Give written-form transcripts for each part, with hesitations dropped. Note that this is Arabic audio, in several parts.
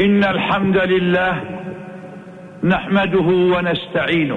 إن الحمد لله نحمده ونستعينه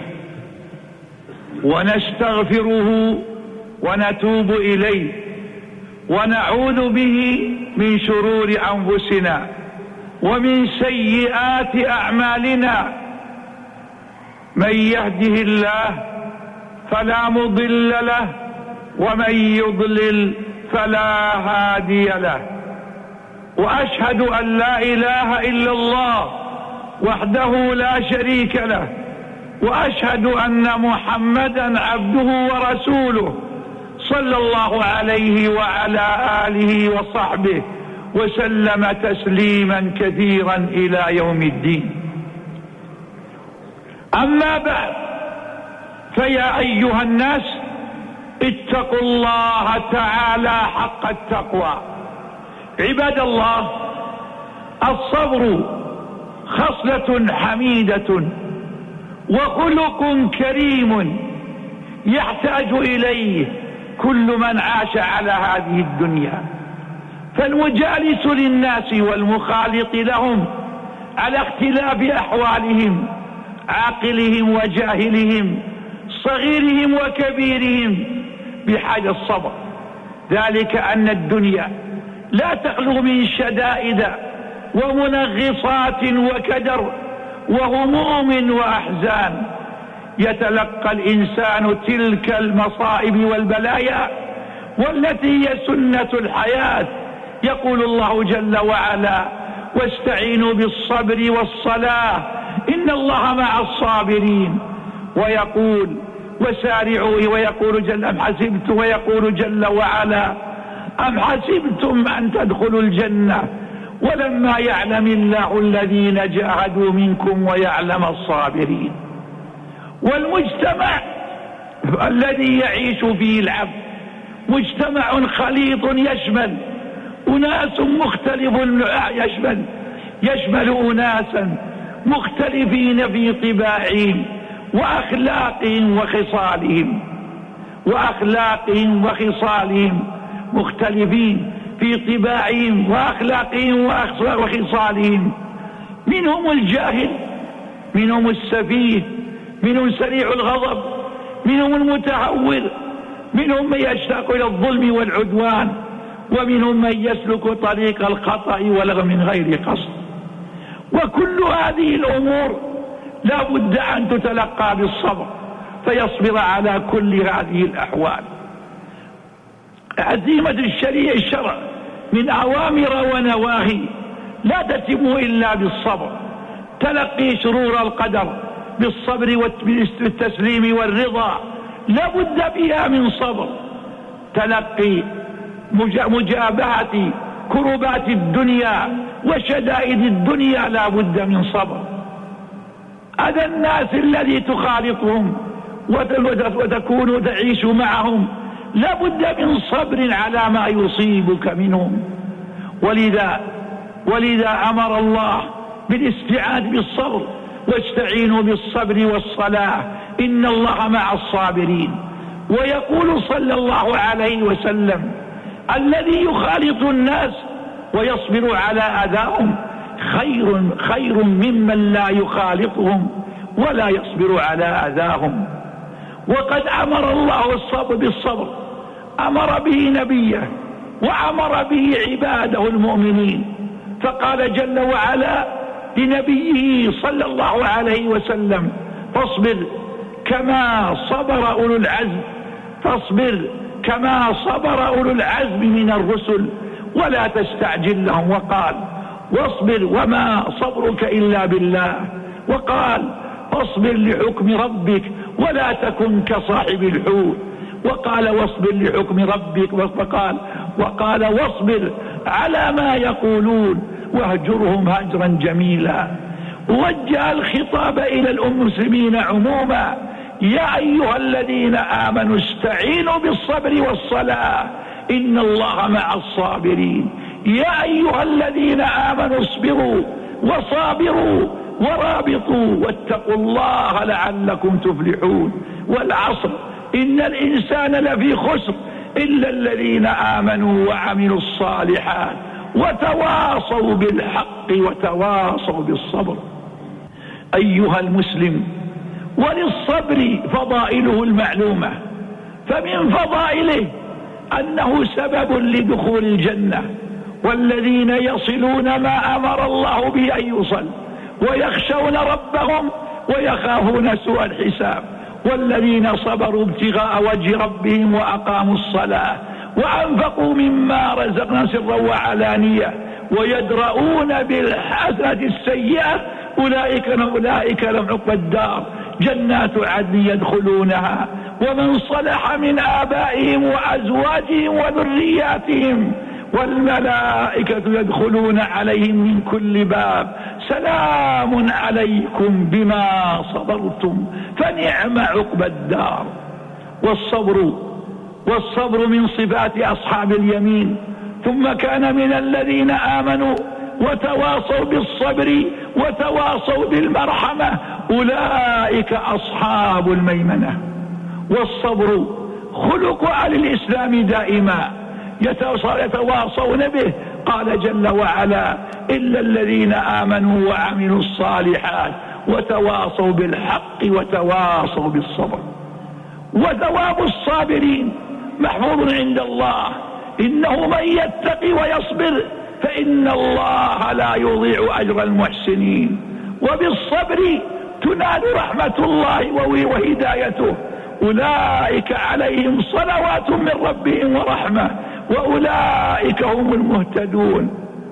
ونستغفره ونتوب إليه ونعوذ به من شرور أنفسنا ومن سيئات أعمالنا. من يهده الله فلا مضل له ومن يضلل فلا هادي له. وأشهد أن لا إله إلا الله وحده لا شريك له، وأشهد أن محمدا عبده ورسوله صلى الله عليه وعلى آله وصحبه وسلم تسليما كثيرا إلى يوم الدين. أما بعد، فيا أيها الناس اتقوا الله تعالى حق التقوى. عباد الله، الصبر خصلة حميدة وخلق كريم يحتاج إليه كل من عاش على هذه الدنيا. فالمجالس للناس والمخالط لهم على اختلاف أحوالهم، عاقلهم وجاهلهم، صغيرهم وكبيرهم، بحاجة الصبر. ذلك أن الدنيا لا تخلو من شدائد ومنغصات وكدر وهموم وأحزان. يتلقى الإنسان تلك المصائب والبلايا والتي هي سنة الحياة. يقول الله جل وعلا: واستعينوا بالصبر والصلاة إن الله مع الصابرين. ويقول: وسارعوا. ويقول جل أم حسبتم، ويقول جل وعلا: أم حسبتم أن تدخلوا الجنة ولما يعلم الله الذين جاهدوا منكم ويعلم الصابرين. والمجتمع الذي يعيش فيه العبد مجتمع خليط يشمل أناس يشمل أناسا مختلفين في طباعهم وأخلاقهم وخصالهم مختلفين في طباعهم وأخلاقهم وخصالهم. منهم الجاهل، منهم السفيه، منهم سريع الغضب، منهم المتهور، منهم من يشتاق إلى الظلم والعدوان، ومنهم من يسلك طريق الخطأ ولو من غير قصد. وكل هذه الأمور لا بد أن تتلقى بالصبر، فيصبر على كل هذه الأحوال. عزيمة الشرع من أوامر ونواهي لا تتم إلا بالصبر. تلقي شرور القدر بالصبر والتسليم والرضا لا بد فيها من صبر. تلقي مجابهة كربات الدنيا وشدائد الدنيا لا بد من صبر. أذى الناس الذي تخالطهم وتكون تعيش معهم لا بد من صبر على ما يصيبك منهم. ولذا أمر الله بالاستعانة بالصبر: واستعينوا بالصبر والصلاة إن الله مع الصابرين. ويقول صلى الله عليه وسلم: الذي يخالط الناس ويصبر على أذاهم خير ممن لا يخالطهم ولا يصبر على أذاهم. وقد أمر الله الصبر بالصبر، أمر به نبيه وأمر به عباده المؤمنين. فقال جل وعلا لنبيه صلى الله عليه وسلم: فاصبر كما صبر أولو العزم من الرسل ولا تستعجل لهم. وقال: واصبر وما صبرك إلا بالله. وقال: واصبر لحكم ربك ولا تكن كصاحب الحوت. وقال: واصبر لحكم ربك. وقال: واصبر على ما يقولون واهجرهم هجرا جميلا. ووجه الخطاب إلى المسلمين عموما: يا أيها الذين آمنوا استعينوا بالصبر والصلاة إن الله مع الصابرين. يا أيها الذين آمنوا اصبروا وصابروا ورابطوا واتقوا الله لعلكم تفلحون. والعصر إن الإنسان لفي خسر إلا الذين آمنوا وعملوا الصالحات وتواصوا بالحق وتواصوا بالصبر. أيها المسلم، وللصبر فضائله المعلومة، فمن فضائله أنه سبب لدخول الجنة، والذين يصلون ما أمر الله به أن يوصل ويخشون ربهم ويخافون سوء الحساب، والذين صبروا ابتغاء وجه ربهم وأقاموا الصلاة وأنفقوا مما رزقنا سرا وعلانية ويدرؤون بالحسنة السيئة أولئك لهم عقبى الدار جنات عدن يدخلونها ومن صلح من آبائهم وأزواجهم وذرياتهم والملائكة يدخلون عليهم من كل باب سلام عليكم بما صبرتم فنعم عقبى الدار. والصبر من صفات أصحاب اليمين. ثم كان من الذين آمنوا وتواصوا بالصبر وتواصوا بالمرحمة أولئك أصحاب الميمنة. والصبر خلق أهل الإسلام دائما يتواصون به. قال جل وعلا إلا الذين آمنوا وعملوا الصالحات وتواصوا بالحق وتواصوا بالصبر. وثواب الصابرين محفوظ عند الله، إنه من يتقي ويصبر فإن الله لا يضيع أجر المحسنين. وبالصبر تنال رحمة الله وهدايته، أولئك عليهم صلوات من ربهم ورحمة وأولئك هم المهتدون.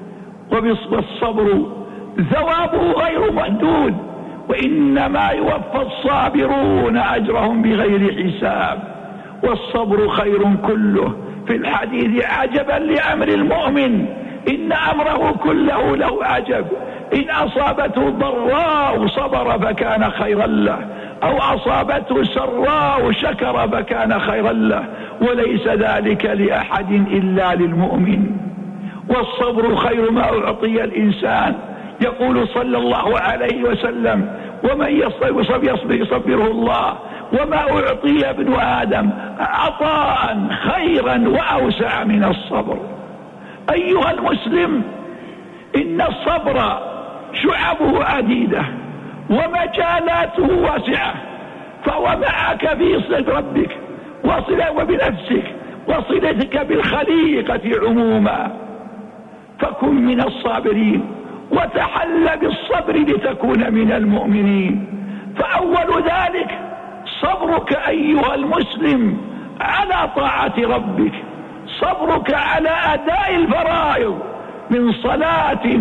والصبر ثوابه غير محدود، وإنما يوفى الصابرون أجرهم بغير حساب. والصبر خير كله. في الحديث عجبا لأمر المؤمن إن أمره كله له عجب، إن أصابته ضراء صبر فكان خيرا له، أو أصابته سراء شكر فكان خيرا له، وليس ذلك لأحد إلا للمؤمن. والصبر خير ما أعطي الإنسان. يقول صلى الله عليه وسلم ومن يصبره الله. وما أعطي ابن آدم عطاء خيرا وأوسع من الصبر. أيها المسلم، إن الصبر شعبه عديدة ومجالاته واسعة، فهو معك في صلة ربك وبنفسك وصلتك بالخليقة عموما. فكن من الصابرين وتحل بالصبر لتكون من المؤمنين. فأول ذلك صبرك أيها المسلم على طاعة ربك، صبرك على أداء الفرائض من صلاة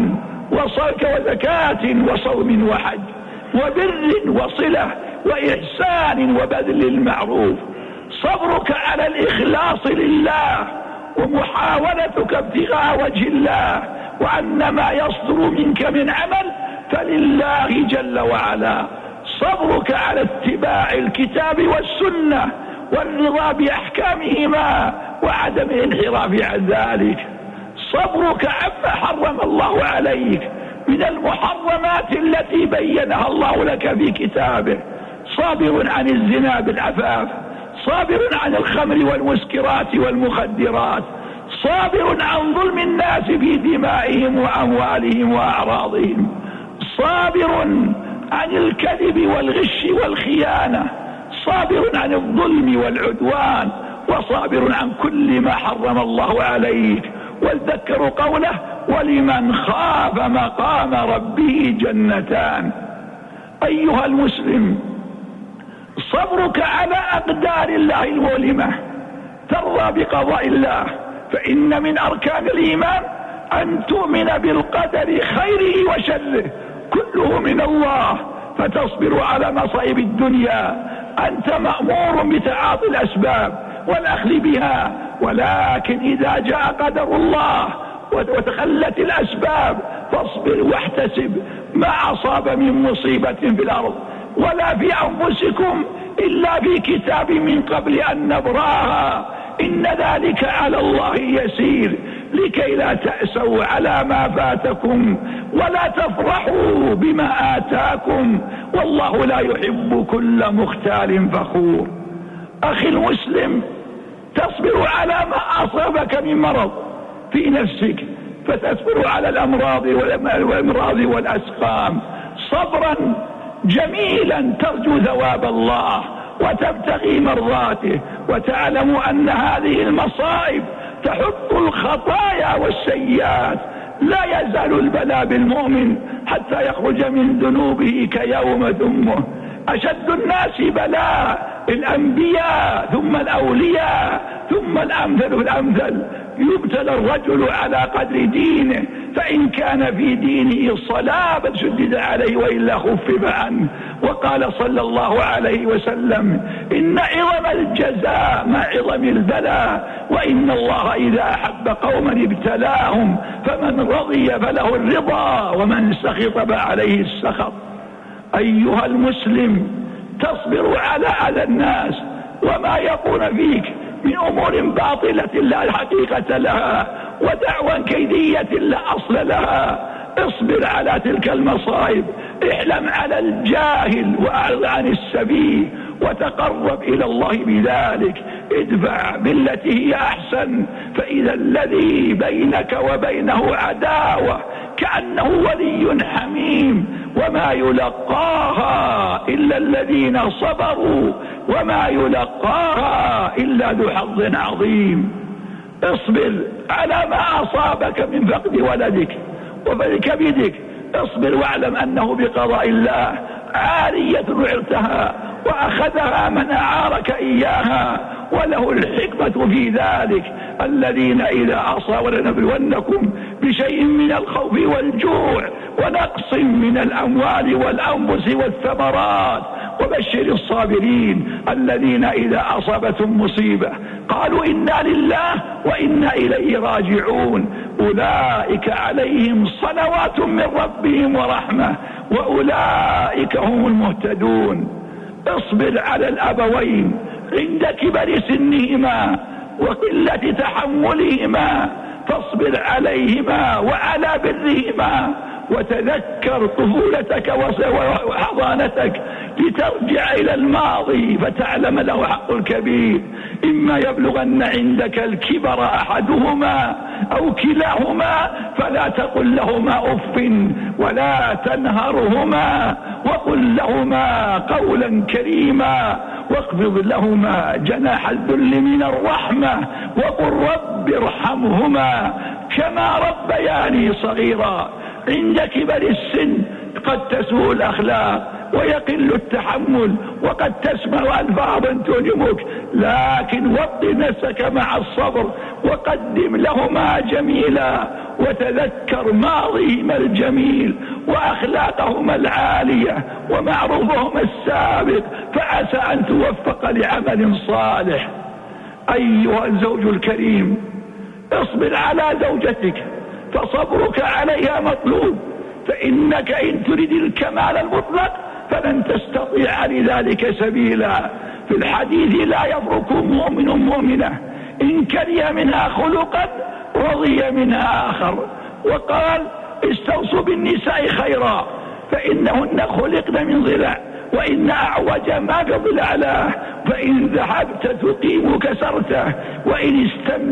وزكاة وصوم وحج وبر وصلة وإحسان وبذل المعروف. صبرك على الإخلاص لله ومحاولتك ابتغاء وجه الله، وأن ما يصدر منك من عمل فلله جل وعلا. صبرك على اتباع الكتاب والسنة والرضا بأحكامهما وعدم الانحراف عن ذلك. صبرك عما حرم الله عليك من المحرمات التي بينها الله لك في كتابه. صابر عن الزنا بالعفاف، صابر عن الخمر والمسكرات والمخدرات، صابر عن ظلم الناس في دمائهم وأموالهم وأعراضهم، صابر عن الكذب والغش والخيانة، صابر عن الظلم والعدوان، وصابر عن كل ما حرم الله عليك. وذكروا قوله ولمن خاف مقام ربه جنتان. أيها المسلم، صبرك على أقدار الله المؤلمة، ترضى بقضاء الله، فإن من أركان الإيمان أن تؤمن بالقدر خيره وشره كله من الله، فتصبر على مصائب الدنيا. أنت مأمور بتعاطي الأسباب والأخذ بها، ولكن إذا جاء قدر الله وتخلت الأسباب فاصبر واحتسب. ما أصاب من مصيبة في الأرض ولا في أنفسكم إلا في كتاب من قبل أن نبراها، إن ذلك على الله يسير، لكي لا تأسوا على ما فاتكم ولا تفرحوا بما آتاكم، والله لا يحب كل مختال فخور. أخي المسلم، تصبر على ما أصابك من مرض في نفسك، فتصبر على الأمراض والأسقام صبرا جميلا ترجو ثواب الله وتبتغي مرضاته، وتعلم أن هذه المصائب تحط الخطايا والسيئات. لا يزال البلاء بالمؤمن حتى يخرج من ذنوبه كيوم ثمه. أشد الناس بلاء الأنبياء ثم الأولياء ثم الأمثل والأمثل. يبتلى الرجل على قدر دينه، فإن كان في دينه صلابة شدد عليه وإلا خفف عنه. وقال صلى الله عليه وسلم: إن عظم الجزاء مع عظم البلاء، وإن الله إذا أحب قوما ابتلاهم، فمن رضي فله الرضا ومن سخط فعليه السخط. أيها المسلم، تصبر على أذى الناس وما يقول فيك من أمور باطلة لا حقيقة لها ودعوى كيدية لا أصل لها. اصبر على تلك المصائب، احلم على الجاهل وأعرض عن السبيل وتقرب إلى الله بذلك. ادفع بالتي هي أحسن، فإذا الذي بينك وبينه عداوة كأنه ولي حميم. وما يلقاها إلا الذين صبروا وما يلقاها إلا ذو حظ عظيم. اصبر على ما أصابك من فقد ولدك وكبدك، اصبر واعلم أنه بقضاء الله عارية عرتها وأخذها من أعارك إياها، وله الحكمة في ذلك. الذين إذا أصابوا لنبلونكم بشيء من الخوف والجوع ونقص من الأموال والأنفس والثمرات وبشر الصابرين الذين إذا أصابتهم مصيبة قالوا إنا لله وإنا إليه راجعون، أولئك عليهم صلوات من ربهم ورحمة وأولئك هم المهتدون. اصبر على الأبوين عند كبر سنهما وقلة تحملهما، فاصبر عليهما وعلى برهما، وتذكر طفولتك وحضانتك لترجع إلى الماضي فتعلم له حق الكبير. إما يبلغن عندك الكبر أحدهما أو كلاهما فلا تقل لهما أف ولا تنهرهما، وقل لهما قولا كريما، واخفض لهما جناح الذل من الرحمة، وقل رب ارحمهما كما ربياني صغيرا. عند كبر السن قد تسوء الأخلاق ويقل التحمل وقد تسمع ألفاظا تؤلمك، لكن وطن نفسك مع الصبر وقدم لهما جميلا، وتذكر ماضيهما الجميل وأخلاقهما العالية ومعروفهما السابق، فعسى أن توفق لعمل صالح. أيها الزوج الكريم، اصبر على زوجتك فصبرك عليها مطلوب، فإنك إن تريد الكمال المطلق فلن تستطيع لذلك سبيلا. في الحديث: لا يفرق مؤمن مؤمنة إن كره منها خلقا رضي منها آخر. وقال: استوصوا بالنساء خيرا فإنهن خلقن من ضلع، وإن أعوج ما بضلع له، فإن ذهبت تقيم كسرته، وإن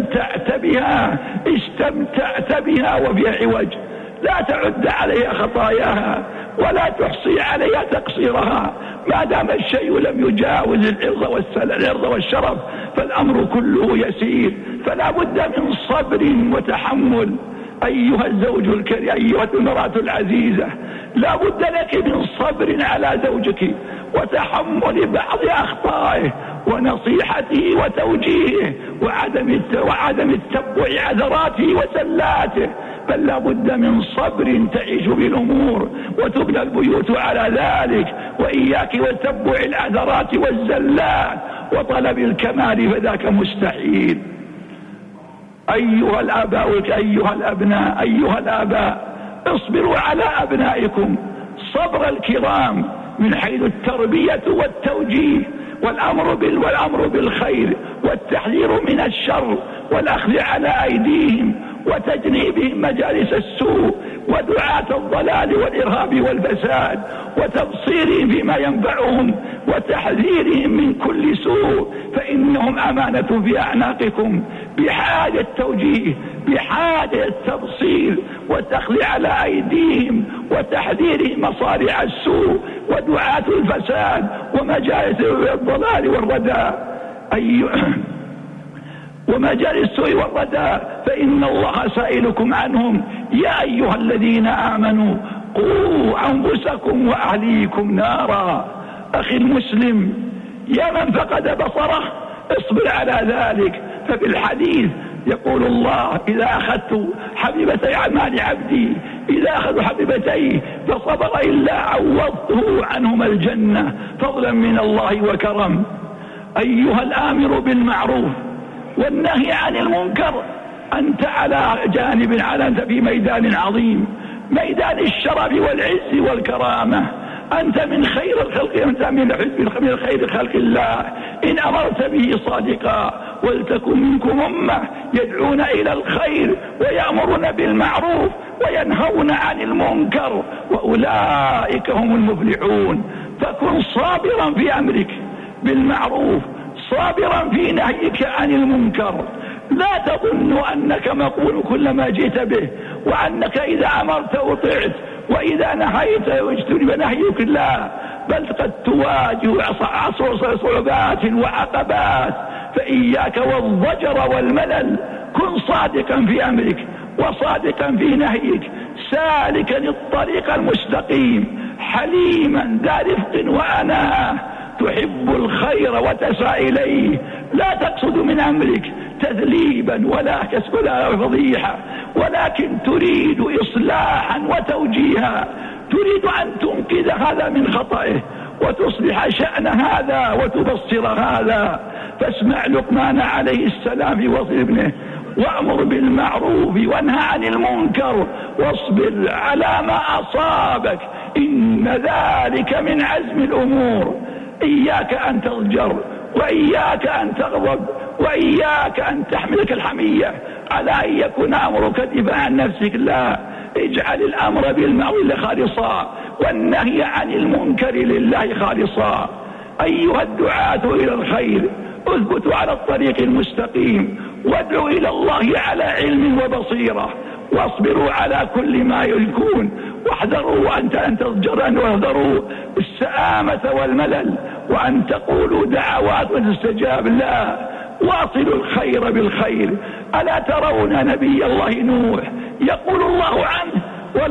استمتعت بها وفي عوج. لا تعد عليها خطاياها ولا تحصي عليها تقصيرها، ما دام الشيء لم يجاوز العرض والشرف فالأمر كله يسير، فلا بد من صبر وتحمل. أيها الزوج الكريم، أيها المرأة العزيزة، لا بد لك من صبر على زوجك وتحمل بعض أخطائه ونصيحته وتوجيهه وعدم التبع عثراته وزلاته، بل لا بد من صبر تعيش بالأمور وتبنى البيوت على ذلك. وإياك وتبع العثرات والزلات وطلب الكمال فذاك مستحيل. أيها الآباء، أيها الأبناء، أيها الآباء، اصبروا على أبنائكم صبر الكرام من حيث التربية والتوجيه والأمر بالخير والتحذير من الشر والأخذ على أيديهم وتجنيبهم مجالس السوء ودعاة الضلال والإرهاب والفساد وتبصيرهم فيما ينفعهم وتحذيرهم من كل سوء، فإنهم أمانة في أعناقكم بحاجة توجيه، بحاجة التبصير والتخلي على أيديهم وتحذيرهم مصارع السوء ودعاة الفساد ومجالس الضلال والردى ومجالس السوء والردى، فإن الله سائلكم عنهم. يا أيها الذين آمنوا قوا أنفسكم وأهليكم نارا. أخي المسلم، يا من فقد بصره اصبر على ذلك، ففي الحديث يقول الله: إذا أخذت حبيبتي أعمال عبدي، إذا أخذوا حبيبتيه فصبر إلا عوضته عنهما الجنة فضلا من الله وكرم. أيها الآمر بالمعروف والنهي عن المنكر، أنت على جانب، أنت في ميدان عظيم، ميدان الشرف والعز والكرامة. أنت من خير الخلق، أنت من خير خلق الله إن أمرت به صادقا. ولتكن منكم أمة يدعون إلى الخير ويأمرون بالمعروف وينهون عن المنكر، وأولئك هم المفلحون. فكن صابرا في أمرك بالمعروف، صابرا في نهيك عن المنكر. لا تظن أنك مقول كل ما جئت به، وأنك إذا أمرت أطعت وإذا نهيت واجتنب نهيك. لا، بل قد تواجه صعوبات وعقبات، فإياك والضجر والملل. كن صادقا في أمرك وصادقا في نهيك، سالكا الطريق المستقيم، حليما ذا رفق وأناة، تحب الخير وتسعى إليه، لا تقصد من أمرك تذليبا ولا كسب ولا فضيحة، ولكن تريد إصلاحا وتوجيها، تريد أن تنقذ هذا من خطئه وتصلح شأن هذا وتبصر هذا. فاسمع لقمان عليه السلام في وصي ابنه: وأمر بالمعروف وانهى عن المنكر واصبر على ما أصابك إن ذلك من عزم الأمور. إياك أن تضجر، وإياك أن تغضب، وإياك أن تحملك الحمية على أن يكون أمرك دفاع عن نفسك. لا، اجعل الأمر بالمعروف خالصا والنهي عن المنكر لله خالصا. أيها الدعاة إلى الخير، اثبتوا على الطريق المستقيم، وادعوا إلى الله على علم وبصيرة، واصبروا على كل ما يلكون، واحذروا أن تضجروا، واحذروا السآمة والملل، وأن تقولوا دعوات وتستجاب. لا، واصلوا الخير بالخير. ألا ترون نبي الله نوح يقول الله عنه: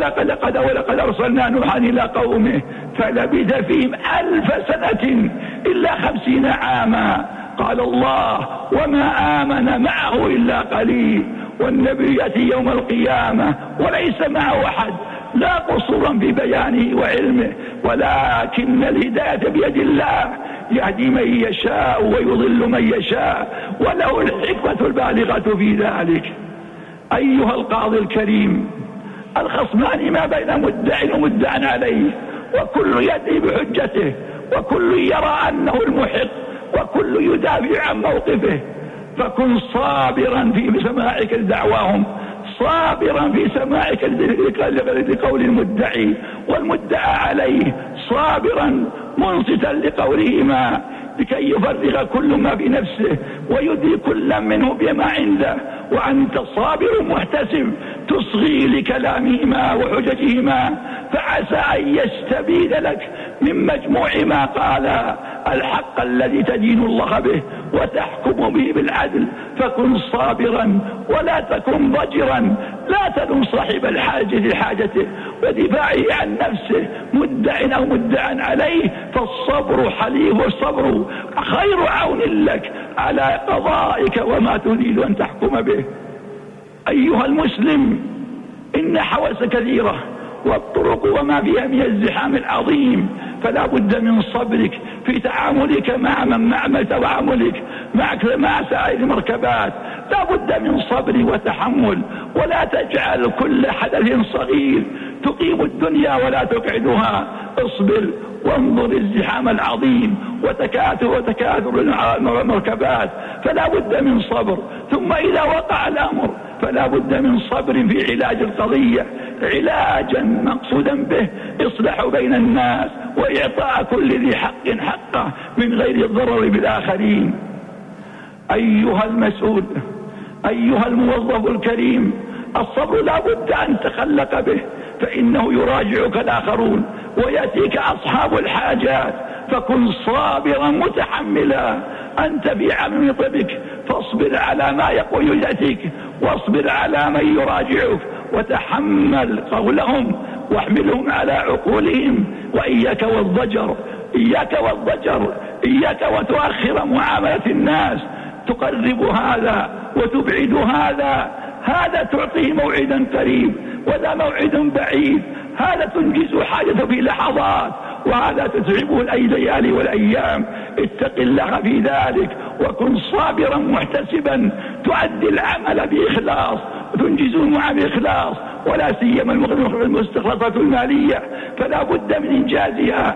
ولقد أرسلنا نوحا إلى قومه فلبث فيهم 1000 سنة إلا 50 عاما. قال الله: وما آمن معه إلا قليل. والنبي يأتي يوم القيامة وليس معه أحد، لا قصورا في بيانه وعلمه، ولكن الهداية بيد الله، يهدي من يشاء ويضل من يشاء، وله الحكمة البالغة في ذلك. أيها القاضي الكريم، الخصمان ما بين مدع ومدع عليه، وكل يدعي بحجته، وكل يرى أنه المحق، وكل يدافع عن موقفه. فكن صابرا في سماعك لدعواهم، صابرا في سماعك لقول المدعي والمدعى عليه، صابرا منصتا لقولهما لكي يفرغ كل ما في نفسه ويدري كل منه بما عنده، وأنت صابر محتسب تصغي لكلامهما وحججهما، فعسى أن يستبين لك من مجموع ما قال الحق الذي تدين الله به وتحكم به بالعدل. فكن صابرا ولا تكن ضجرا، لا تلوم صاحب الحاجة لحاجته ودفاعه عن نفسه مدع أو مدعا عليه، فالصبر حليف، والصبر خير عون لك على قضائك وما تريد أن تحكم به. أيها المسلم، إن حواس كثيرة والطرق وما فيها من الزحام العظيم، فلا بد من صبرك في تعاملك مع من عملت وعملك مع سائر المركبات. لا بد من صبر وتحمل، ولا تجعل كل حدث صغير تقيم الدنيا ولا تقعدها. اصبر وانظر الزحام العظيم وتكاثر المركبات، فلا بد من صبر. ثم إذا وقع الأمر فلا بد من صبر في علاج القضية، علاجا مقصودا به إصلاح بين الناس وإعطاء كل ذي حق حقه من غير الضرر بالآخرين. أيها المسؤول، أيها الموظف الكريم، الصبر لا بد أن تخلق به، فإنه يراجعك الآخرون ويأتيك أصحاب الحاجات، فكن صابرا متحملا. أنت في عمل طبك فاصبر على ما يقول يأتيك، واصبر على من يراجعك، وتحمل قولهم واحملهم على عقولهم. وإياك والضجر، إياك والضجر، إياك وتؤخر معاملة الناس، تقرب هذا وتبعد هذا، هذا تعطيه موعدا قريب ولا موعد بعيد، هذا تنجز حاجته في لحظات وهذا تتعبه الليالي والأيام. اتق الله في ذلك وكن صابرا محتسبا، تؤدي العمل بإخلاص وتنجزه مع بإخلاص، ولا سيما المستخلصات المالية فلا بد من إنجازها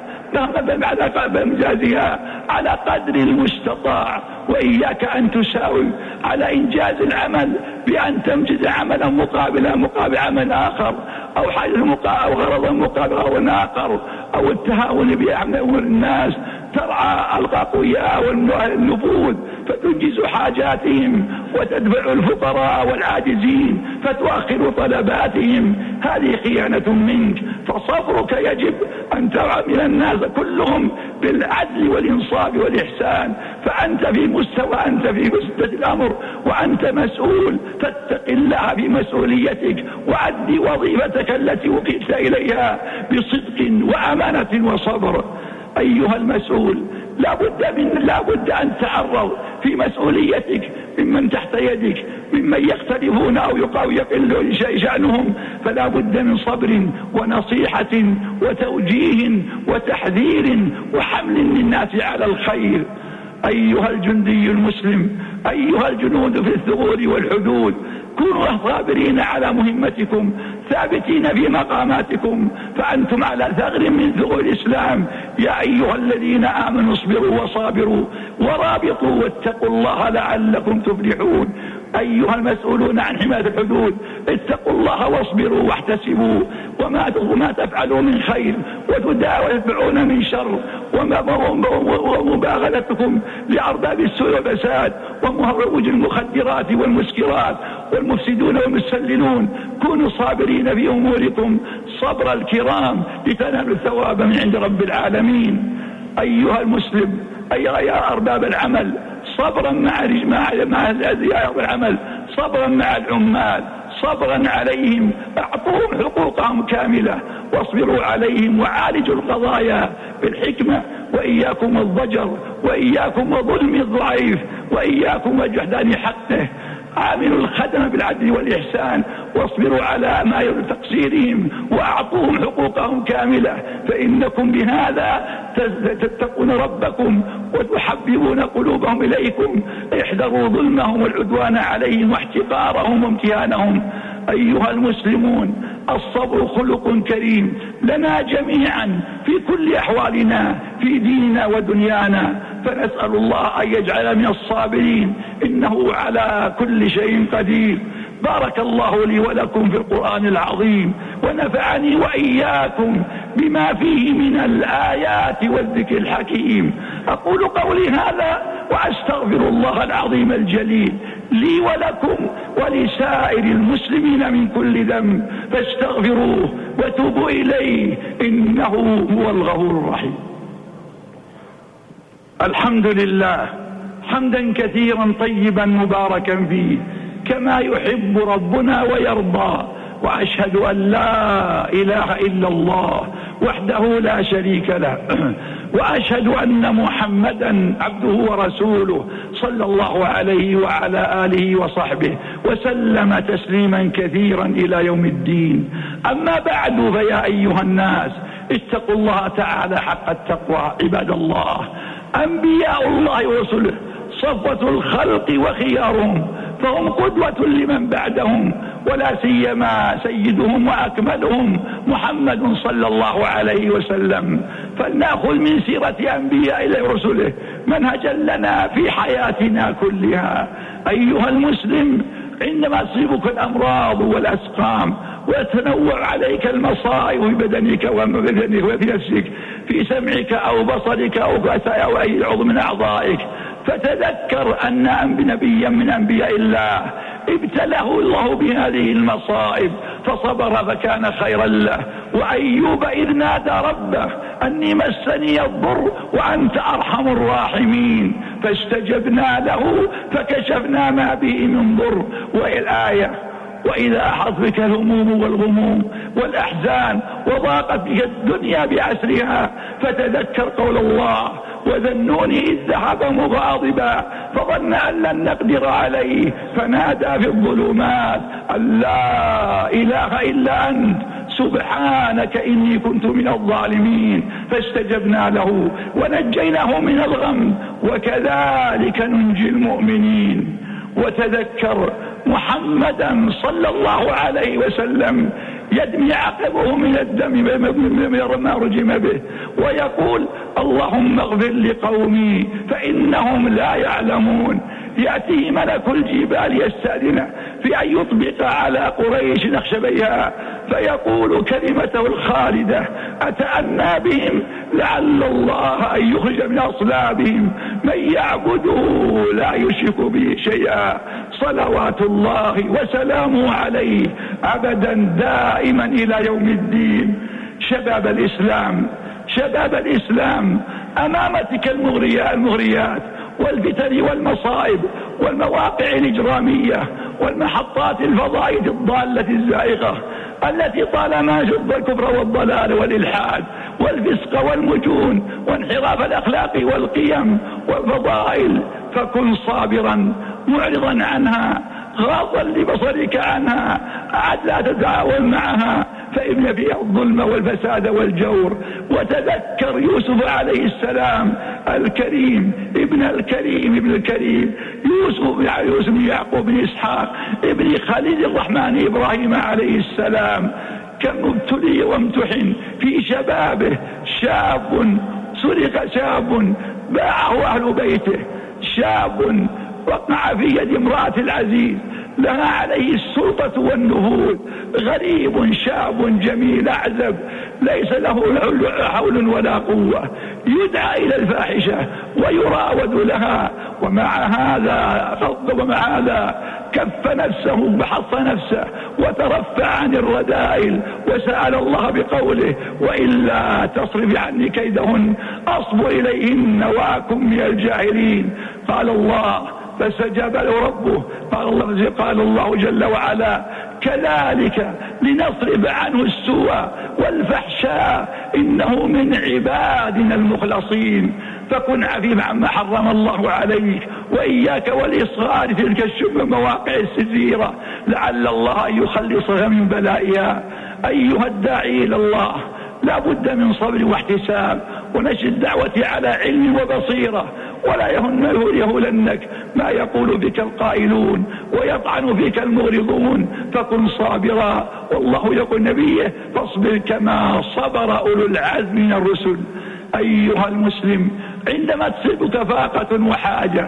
على قدر المستطاع. وإياك أن تساوي على إنجاز العمل بأن تنجز عملا مقابل عمل آخر، أو حاجة أو غرضا مقابل غرض آخر، أو التهاون بأمور الناس، ترعى الأقوياء والنفوذ فتنجز حاجاتهم، وتدفع الفقراء والعاجزين فتؤخر طلباتهم، هذه خيانة منك. فصبرك يجب أن تعامل الناس كلهم بالعدل والإنصاف والإحسان، فأنت في مستوى الأمر وأنت مسؤول، فاتق الله في مسؤوليتك وأدي وظيفتك التي وكلت إليها بصدق وأمانة وصبر. أيها المسؤول، لا بد أن تعرض في مسؤوليتك ممن تحت يدك، ممن يختلفون أو يقل شأنهم، فلا بد من صبر ونصيحة وتوجيه وتحذير وحمل للناس على الخير. أيها الجندي المسلم، أيها الجنود في الثغور والحدود، كونوا صابرين على مهمتكم، ثابتين في مقاماتكم، فأنتم على ثغر من ثغور الإسلام. يا أيها الذين آمنوا اصبروا وصابروا ورابطوا واتقوا الله لعلكم تفلحون. أيها المسؤولون عن حماية الحدود، اتقوا الله واصبروا واحتسبوا، وما تفعلوا من خير وتدافعون من شر، ومباغلتكم لأرباب السوء والفساد ومهرج المخدرات والمسكرات والمفسدون والمسللون، كونوا صابرين في أموركم صبر الكرام لتنالوا الثواب من عند رب العالمين. أيها المسلم، يا أرباب العمل، صبرا مع العمل، صبرا مع العمال، صبرا عليهم، اعطوهم حقوقهم كاملة واصبروا عليهم، وعالجوا القضايا بالحكمة، وإياكم الضجر، وإياكم وظلم الضعيف، وإياكم وجحدان حقه. عاملوا الخدمة بالعدل والإحسان، واصبروا على ما تقصيرهم، وأعطوهم حقوقهم كاملة، فإنكم بهذا تتقون ربكم وتحببون قلوبهم إليكم. احذروا ظلمهم والعدوان عليهم واحتقارهم وامتهانهم. أيها المسلمون، الصبر خلق كريم لنا جميعا في كل أحوالنا في ديننا ودنيانا، فنسأل الله أن يجعل من الصابرين، إنه على كل شيء قدير. بارك الله لي ولكم في القرآن العظيم، ونفعني وإياكم بما فيه من الآيات والذكر الحكيم. أقول قولي هذا وأستغفر الله العظيم الجليل لي ولكم ولسائر المسلمين من كل ذنب، فاستغفروه وتوبوا إليه إنه هو الغفور الرحيم. الحمد لله حمدا كثيرا طيبا مباركا فيه كما يحب ربنا ويرضى، وأشهد أن لا إله إلا الله وحده لا شريك له، وأشهد أن محمدا عبده ورسوله صلى الله عليه وعلى آله وصحبه وسلم تسليما كثيرا إلى يوم الدين. أما بعد، فيا أيها الناس، اتقوا الله تعالى حق التقوى. عباد الله، أنبياء الله ورسله صفوة الخلق وخيارهم، فهم قدوة لمن بعدهم، ولا سيما سيدهم وأكملهم محمد صلى الله عليه وسلم. فلنأخذ من سيرة أنبياء الله ورسله منهجا لنا في حياتنا كلها. أيها المسلم، عندما تصيبك الأمراض والأسقام وتتنوع عليك المصائب في بدنك وفي نفسك، في سمعك أو بصرك أو أي عضو من أعضائك، فتذكر أن نبيا من أنبياء الله ابتلاه الله بهذه المصائب فصبر فكان خيرا له. وأيوب إذ نادى ربه أني مسني الضر وأنت أرحم الراحمين فاستجبنا له فكشفنا ما به من ضر. والآية وإذا أحط بك الهموم والغموم والأحزان وضاقت بك الدنيا بأسرها فتذكر قول الله وذنوني إذ ذهب مغاضبا فظن أن لن نقدر عليه فنادى في الظلمات أن لا إله إلا أنت سبحانك إني كنت من الظالمين فاستجبنا له ونجيناه من الغم وكذلك ننجي المؤمنين. وتذكر محمدا صلى الله عليه وسلم يدمي عقبه من الدم ما رجم به ويقول اللهم اغفر لقومي فإنهم لا يعلمون. يأتيه ملك الجبال يستأذنه في أن يطبق على قريش نخش بها فيقول كلمته الخالدة أتأنى بهم لعل الله أن يخرج من أصلابهم من يعبده لا يشرك به شيئا صلوات الله وسلامه عليه أبدا دائما إلى يوم الدين. شباب الإسلام أمام تلك المغريات والفتن والمصائب والمواقع الإجرامية والمحطات الفضائية الضالة الزائغة التي طالما شد الكفر والضلال والإلحاد والفسق والمجون وانحراف الأخلاق والقيم والفضائل، فكن صابرا معرضا عنها غاضا لبصرك عنها عاد لا تتعاون معها فإن فيها الظلم والفساد والجور. وتذكر يوسف عليه السلام الكريم ابن الكريم يوسف بن يعقوب بن إسحاق ابن خليل الرحمن إبراهيم عليه السلام كم ابتلي وامتحن في شبابه. شاب باعه أهل بيته، شاب وقع في يد امرأة العزيز لها عليه السلطة والنفوذ، غريب شاب جميل أعزب ليس له حول ولا قوة، يدعى إلى الفاحشة ويراود لها ومع هذا كف نفسه وحص نفسه وترفع عن الرذائل وسأل الله بقوله وإلا تصرف عني كيدهن أصب إليهن وأكن من الجاهلين. قال الله فاستجاب له ربه قال الله جل وعلا كذلك لنصرف عنه السوء والفحشاء إنه من عبادنا المخلصين. فكن عفيف عما حرم الله عليك وإياك والإصغار في تلك المواقع السزيرة لعل الله أن يخلصها من بلائها. أيها الداعي إلى الله لا بد من صبر واحتساب ونشر الدعوة على علم وبصيرة ولا يهولنك ما يقول بك القائلون ويطعن فيك المغرضون، فكن صابرا والله يقول نبيه فاصبر كما صبر أولو العزم من الرسل. أيها المسلم عندما تصيبك فاقة وحاجة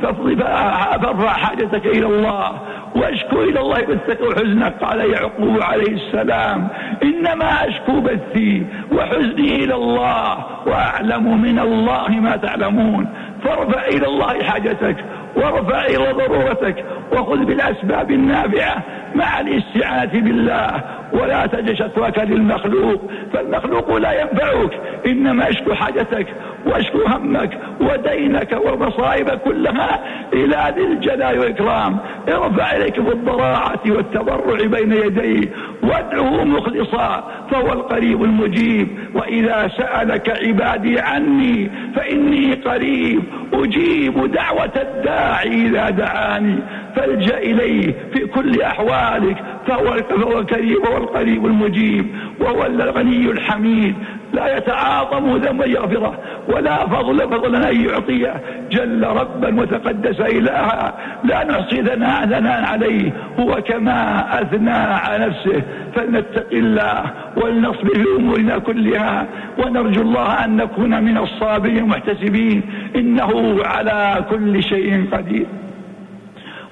فارفع حاجتك إلى الله واشكو إلى الله بثك وحزنك. قال يعقوب عليه السلام إنما أشكو بثي وحزني إلى الله وأعلم من الله ما تعلمون. فارفع إلى الله حاجتك وارفع إلى ضرورتك وخذ بالأسباب النافعة مع الاستعانة بالله ولا تجعل شكواك للمخلوق فالمخلوق لا ينفعك، إنما اشكو حاجتك واشكو همك ودينك والمصائب كلها إلى ذي الجلال والإكرام. ارفع إليك بالضراعة والتضرع بين يديه وادعه مخلصا فهو القريب المجيب. وإذا سألك عبادي عني فإني قريب أجيب دعوة الداعي إذا دعاني فالجأ إليه في كل أحوالك فهو القريب المجيب وهو الغني الحميد لا يتعاظم ذنبا يغفره ولا فضلا أن يعطيه جل ربا وتقدس إلها لا نحصي ثناء عليه هو كما أثنى على نفسه. فلنتق الله ولنصبر في أمورنا كلها ونرجو الله أن نكون من الصابرين المحتسبين إنه على كل شيء قدير.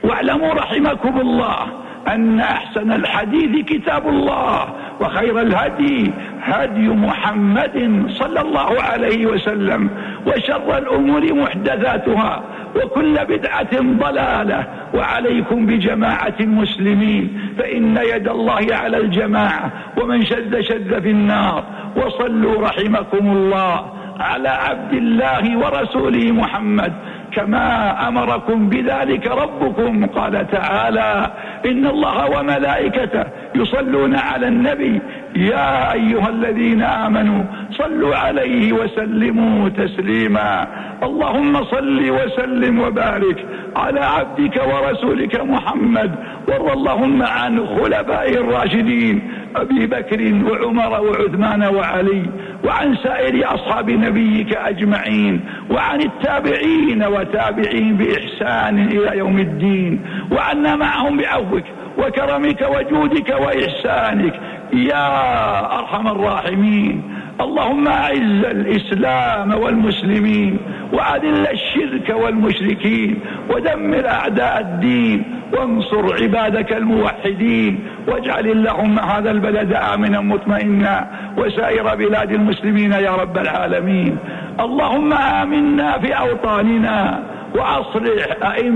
واعلموا رحمكم الله أن أحسن الحديث كتاب الله، وخير الهدي هدي محمد صلى الله عليه وسلم، وشر الأمور محدثاتها، وكل بدعة ضلالة. وعليكم بجماعة المسلمين، فإن يد الله على الجماعة، ومن شذ شذ في النار. وصلوا رحمكم الله على عبد الله ورسوله محمد كما أمركم بذلك ربكم. قال تعالى: إن الله وملائكته يصلون على النبي يا أيها الذين آمنوا صلوا عليه وسلموا تسليما. اللهم صل وسلم وبارك على عبدك ورسولك محمد، وارض اللهم عن خلفائه الراشدين أبي بكر وعمر وعثمان وعلي، وعن سائر أصحاب نبيك أجمعين، وعن التابعين وتابعين بإحسان إلى يوم الدين، وعنا معهم بعفوك وكرمك وجودك وإحسانك يا أرحم الراحمين. اللهم أعز الإسلام والمسلمين، وأذل الشرك والمشركين، ودمر أعداء الدين، وانصر عبادك الموحدين، واجعل اللهم هذا البلد آمنا مطمئنا، وسائر بلاد المسلمين يا رب العالمين. اللهم آمنا في أوطاننا، وأصلح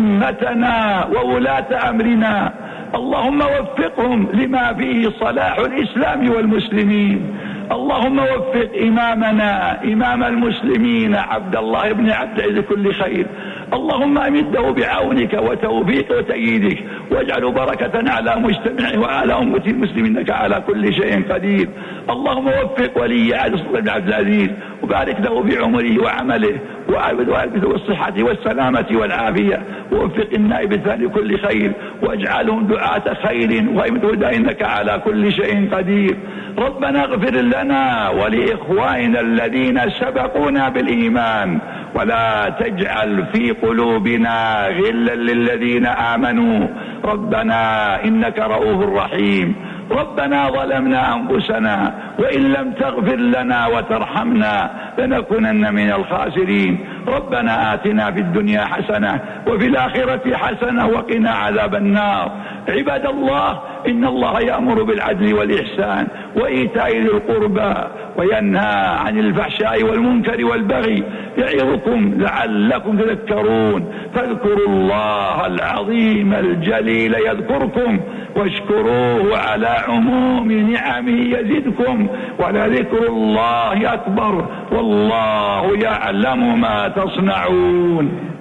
أئمتنا وولاة أمرنا، اللهم وفقهم لما فيه صلاح الإسلام والمسلمين. اللهم وفق إمامنا إمام المسلمين عبد الله بن عبد العزيز كل خير، اللهم أمده بعونك وتوفيق وتأييدك، واجعل بركة على مجتمعه وعلى أمة المسلمين إنك على كل شيء قدير. اللهم وفق ولي عهد سلطان بن عبد العزيز، وبارك له في عمره وعمله، وألبسه بالصحة والسلامة والعافية، ووفق النائب الثاني كل خير، واجعلهم دعاة خير وأئمة هدى إنك على كل شيء قدير. ربنا اغفر لنا ولإخواننا الذين سبقونا بالإيمان، ولا تجعل في قلوبنا غلا للذين آمنوا، ربنا إنك رؤوف رحيم. ربنا ظلمنا أنفسنا، وإن لم تغفر لنا وترحمنا لنكونن من الخاسرين. ربنا آتنا في الدنيا حسنة وفي الآخرة حسنة وقنا عذاب النار. عباد الله، إن الله يأمر بالعدل والإحسان وإيتاء ذي القربى، وينهى عن الفحشاء والمنكر والبغي، يعظكم لعلكم تذكرون. فاذكروا الله العظيم الجليل يذكركم، واشكروه على عموم نعمه يزدكم، ولذكر الله أكبر، والله يعلم ما تصنعون.